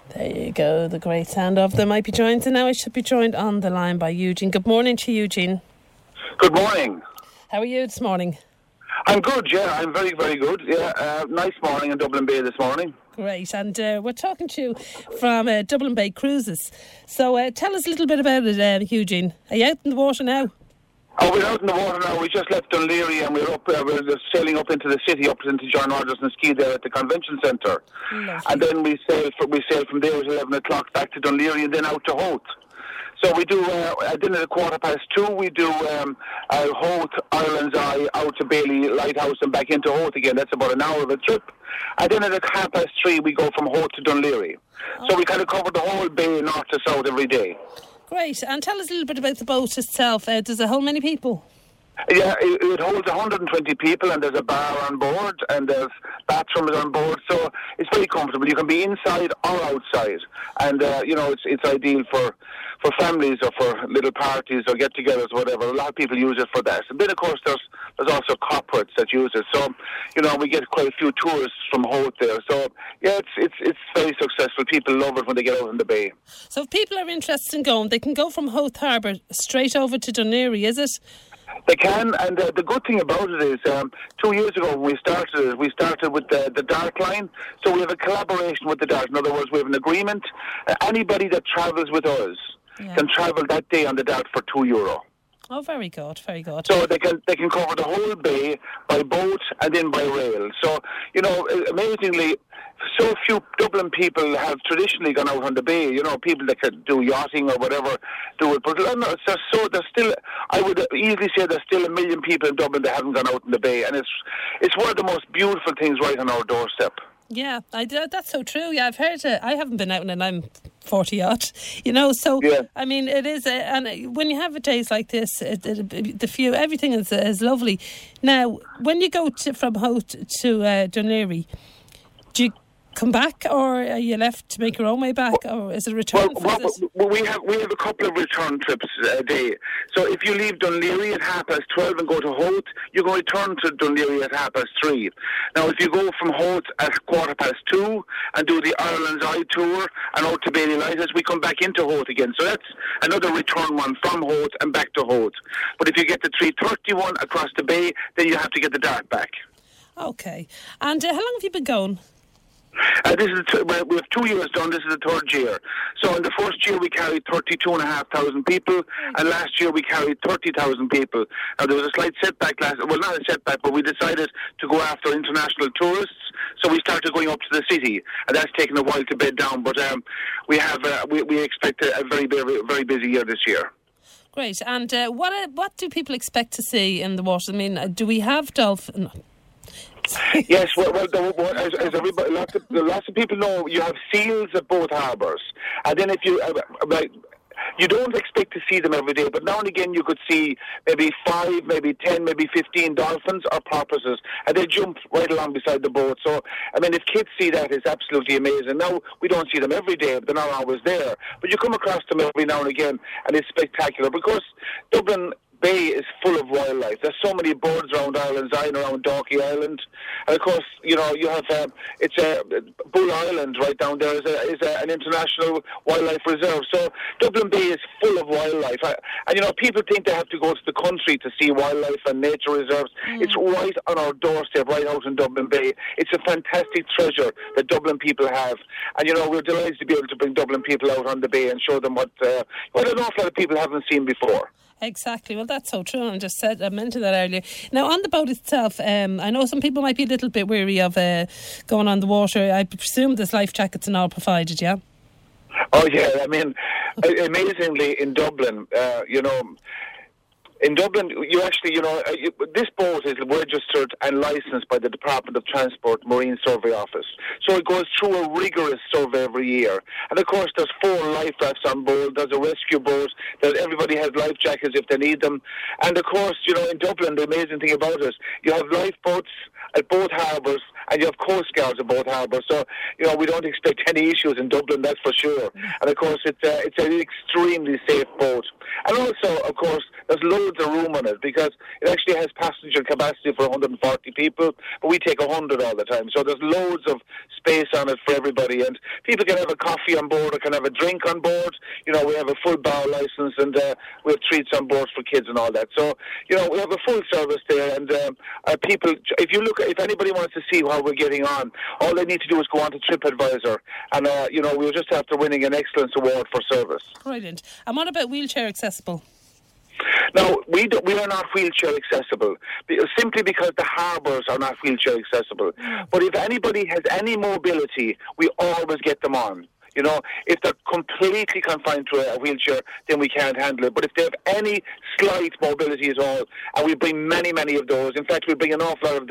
There you go, the great sound of them. Might be joined, and now I should be joined on the line by Eugene. Good morning to you, Eugene. Good morning. How are you this morning? I'm good, yeah. I'm very, very good. Yeah, nice morning in Dublin Bay this morning. Great, and we're talking to you from Dublin Bay Cruises. So tell us a little bit about it, Eugene. Are you out in the water now? Oh, we're out in the water now. We just left Dún Laoghaire and we're just sailing up into the city, up into John Rogers and Ski there at the convention centre. Lovely. And then we sail from there at 11 o'clock back to Dún Laoghaire and then out to Howth. So we do, dinner at 2:15, we do Howth, Ireland's Eye, out to Bailey Lighthouse and back into Howth again. That's about an hour of a trip. And then at 3:30, we go from Howth to Dún Laoghaire. So we kind of cover the whole bay, north to south, every day. Great, and tell us a little bit about the boat itself. Does it hold many people? Yeah, it holds 120 people, and there's a bar on board, and there's bathrooms on board, so it's very comfortable. You can be inside or outside, and it's ideal for families or for little parties or get-togethers, whatever. A lot of people use it for that. And then, of course, there's also corporates that use it. So, we get quite a few tourists from Howth there. So, yeah, it's very successful. People love it when they get out in the bay. So, if people are interested in going, they can go from Howth Harbour straight over to Dún Laoghaire, is it? They can, and the good thing about it is 2 years ago when we started with the Dart line. So we have a collaboration with the Dart. In other words, we have an agreement. Anybody that travels with us can travel that day on the Dart for €2. Oh, very good, very good. So they can cover the whole bay by boat and then by rail. So, amazingly, so few Dublin people have traditionally gone out on the bay. People that can do yachting or whatever do it. But there's still, I would easily say there's still 1 million people in Dublin that haven't gone out in the bay. And it's one of the most beautiful things right on our doorstep. Yeah, that's so true. Yeah, I've heard it. I haven't been out and I'm 40 odd, so yeah. I mean it is, and when you have days like this, everything is lovely. Now, when you go from Howth to Dún Laoghaire, do you come back, or are you left to make your own way back, or is it a return? We have a couple of return trips a day. So if you leave Dún Laoghaire at 12:30 and go to Howth, you can return to Dún Laoghaire at 3:30. Now, if you go from Howth at 2:15 and do the Ireland's Eye tour and out to Bailey Lighthouse, we come back into Howth again. So that's another return one from Howth and back to Howth. But if you get the 3:31 across the bay, then you have to get the Dart back. Okay. And how long have you been going? We have 2 years done. This is the third year. So in the first year we carried 32,500 people, and last year we carried 30,000 people. Now there was a slight setback not a setback, but we decided to go after international tourists. So we started going up to the city, and that's taken a while to bed down. But we expect a very, very, very busy year this year. Great. And what do people expect to see in the water? I mean, do we have dolphins? Yes, as everybody, lots of people know, you have seals at both harbours, and then if you don't expect to see them every day, but now and again you could see maybe 5, maybe 10, maybe 15 dolphins or porpoises, and they jump right along beside the boat. So, I mean, if kids see that, it's absolutely amazing. Now, we don't see them every day, they're not always there, but you come across them every now and again, and it's spectacular, because Dublin Bay is full of wildlife. There's so many birds around Ireland's Eye and around Dalkey Island, and of course, you have Bull Island right down there is an international wildlife reserve. So Dublin Bay is full of wildlife, and people think they have to go to the country to see wildlife and nature reserves. It's right on our doorstep, right out in Dublin Bay. It's a fantastic treasure that Dublin people have, and we're delighted to be able to bring Dublin people out on the bay and show them what an awful lot of people haven't seen before. Exactly. Well, that's so true. I mentioned that earlier. Now, on the boat itself, I know some people might be a little bit weary of going on the water. I presume there's life jackets and all provided, yeah? Oh, yeah. I mean, amazingly, in Dublin, in Dublin, you actually, this boat is registered and licensed by the Department of Transport Marine Survey Office. So it goes through a rigorous survey every year. And of course, there's 4 life rafts on board. There's a rescue boat. Everybody has life jackets if they need them. And of course, in Dublin, the amazing thing about it, you have lifeboats at both harbours, and you have coast guards at both harbours. So, we don't expect any issues in Dublin, that's for sure. And of course, it's an extremely safe boat. And also, of course, there's loads of room on it because it actually has passenger capacity for 140 people, but we take 100 all the time. So there's loads of space on it for everybody, and people can have a coffee on board or can have a drink on board. We have a full bar license, and we have treats on board for kids and all that. So, we have a full service there, and people, if anybody wants to see how we're getting on, all they need to do is go on to TripAdvisor, and we're just after winning an Excellence Award for service. Brilliant. And what about wheelchair accessible? No, we are not wheelchair accessible, simply because the harbours are not wheelchair accessible. But if anybody has any mobility, we always get them on. If they're completely confined to a wheelchair, then we can't handle it. But if they have any slight mobility at all, and we bring many, many of those. In fact, we bring an awful lot of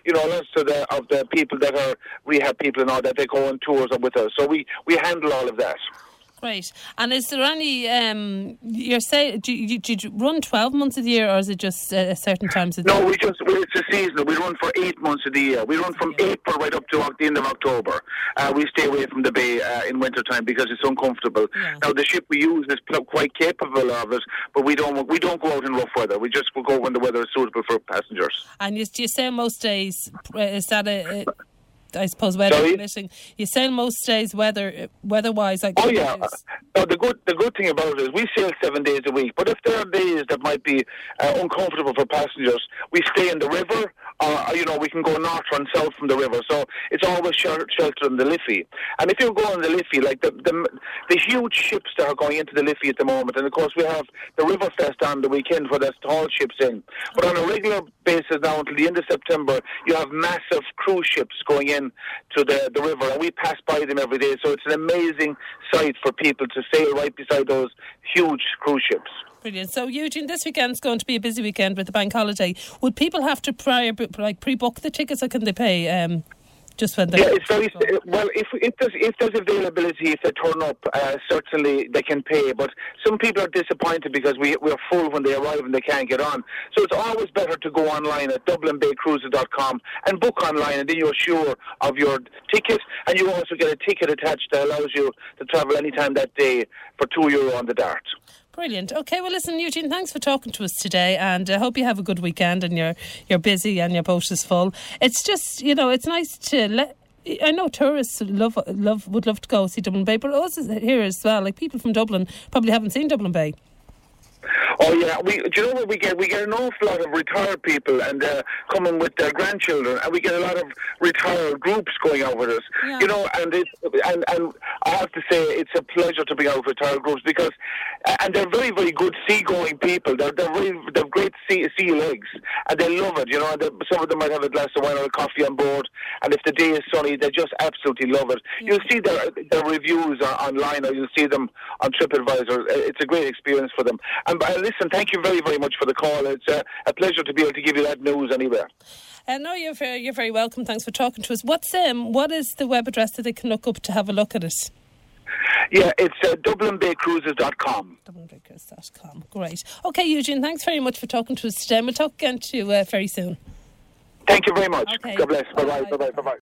the people that are rehab people and all that. They go on tours with us, so we handle all of that. Great. And is there any, you're saying, do you run 12 months of the year, or is it just certain times of the year? No, it's a seasonal. We run for 8 months of the year. We run from April right up to the end of October. We stay away from the bay in winter time because it's uncomfortable. Yeah. Now, the ship we use is quite capable of it, but we don't go out in rough weather. We just go when the weather is suitable for passengers. And you say most days, is that I suppose weather permitting. You sail most days weather-wise. Oh yeah. No, the good thing about it is we sail 7 days a week. But if there are days that might be uncomfortable for passengers, we stay in the river. We can go north and south from the river. So it's always sheltered in the Liffey. And if you go on the Liffey, like the huge ships that are going into the Liffey at the moment, and of course we have the Riverfest on the weekend where there's tall ships in. But on a regular basis now until the end of September, you have massive cruise ships going in to the river, and we pass by them every day. So it's an amazing sight for people to sail right beside those huge cruise ships. Brilliant. So, Eugene, this weekend's going to be a busy weekend with the bank holiday. Would people have to pre-book the tickets, or can they pay just when they're... Yeah, it's very... Well, if there's availability, if they turn up, certainly they can pay. But some people are disappointed because we're full when they arrive and they can't get on. So it's always better to go online at DublinBayCruises.com and book online, and then you're sure of your ticket. And you also get a ticket attached that allows you to travel anytime that day for €2 on the Dart. Brilliant. Okay, well, listen, Eugene, thanks for talking to us today, and I hope you have a good weekend and you're busy and your boat is full. It's just, it's nice to I know tourists would love to go see Dublin Bay, but us here as well, like people from Dublin probably haven't seen Dublin Bay. Oh yeah, do you know what we get? We get an awful lot of retired people and coming with their grandchildren, and we get a lot of retired groups going out with us. Yeah. And I have to say it's a pleasure to be out with retired groups because, and they're very, very good seagoing people. They're great sea legs, and they love it. Some of them might have a glass of wine or a coffee on board, and if the day is sunny, they just absolutely love it. Yeah. You'll see their reviews online, or you'll see them on TripAdvisor. It's a great experience for them. And listen, thank you very, very much for the call. It's a pleasure to be able to give you that news anywhere. No, you're very welcome. Thanks for talking to us. What is the web address that they can look up to have a look at it? Yeah, it's DublinBayCruises.com. DublinBayCruises.com. Great. Okay, Eugene, thanks very much for talking to us today. And we'll talk again to you very soon. Thank you very much. Okay. God bless. Bye-bye. Bye-bye. Bye-bye.